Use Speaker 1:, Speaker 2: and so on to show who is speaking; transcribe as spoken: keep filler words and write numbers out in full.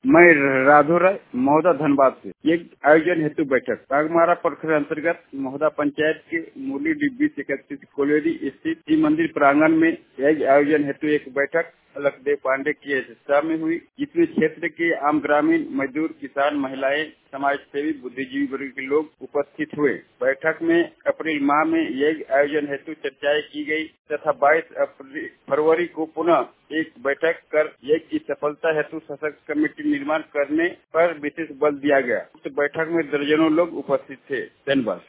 Speaker 1: मैं राधो राय महोदा धनबाद से ये आयोजन हेतु बैठक बागमारा प्रखंड अंतर्गत महोदा पंचायत के मूली डिब्बी से इकतीस कोलेरी स्थित शिव मंदिर प्रांगण में एक आयोजन हेतु एक बैठक अलखदेव पांडे की अध्यक्षता में हुई, जिसमें क्षेत्र के आम ग्रामीण मजदूर किसान महिलाएं समाज सेवी बुद्धिजीवी वर्ग के लोग उपस्थित हुए। बैठक में अप्रैल माह में यह आयोजन हेतु चर्चाएं की गई तथा बाईस फरवरी को पुनः एक बैठक कर यज्ञ की सफलता हेतु सशक्त कमेटी निर्माण करने पर विशेष बल दिया गया। उस बैठक में दर्जनों लोग उपस्थित थे। धन्यवाद।